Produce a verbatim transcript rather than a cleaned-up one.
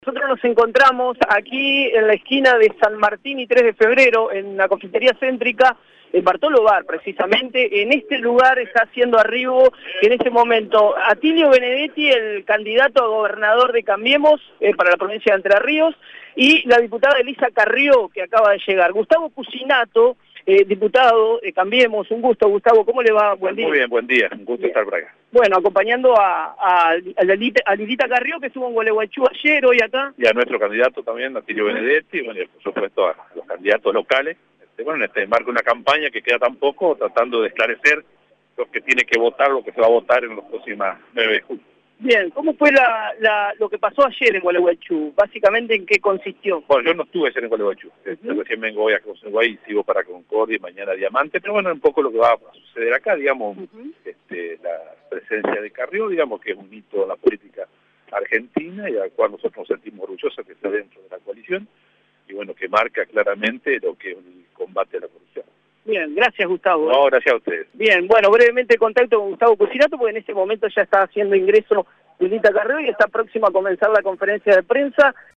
Nosotros nos encontramos aquí en la esquina de San Martín y tres de febrero, en la confitería céntrica, en Bartolo Bar, precisamente. En este lugar está haciendo arribo, en este momento, Atilio Benedetti, el candidato a gobernador de Cambiemos eh, para la provincia de Entre Ríos, y la diputada Elisa Carrió, que acaba de llegar. Gustavo Cucinato, eh, diputado de Cambiemos, un gusto, Gustavo, ¿cómo le va? Buen día. Muy bien, buen día, un gusto bien. estar por acá. Bueno, acompañando a, a, a, Lilita, a Lilita Carrió, que estuvo en Gualeguaychú ayer, hoy acá. Y a nuestro candidato también, Atilio Benedetti, y bueno, y por supuesto a los candidatos locales. Este, bueno, en este marco una campaña que queda tan poco, tratando de esclarecer lo que tiene que votar, lo que se va a votar en los próximos nueve de julio. Bien, ¿cómo fue la, la, lo que pasó ayer en Gualeguaychú? Básicamente, ¿en qué consistió? Bueno, yo no estuve ayer en Gualeguaychú. Uh-huh. Recién vengo hoy a Conselguay, sigo para Concordia y mañana Diamante, pero bueno, un poco lo que va a suceder acá, digamos, uh-huh. este, la presencia de Carrió, digamos que es un hito en la política argentina y al cual nosotros nos sentimos orgullosos que esté dentro de la coalición y bueno, que marca claramente lo que es el combate a la corrupción. Bien, gracias Gustavo. No, gracias a ustedes. Bien, bueno, brevemente contacto con Gustavo Cucinato porque en este momento ya está haciendo ingreso Lilita Carrió y está próxima a comenzar la conferencia de prensa.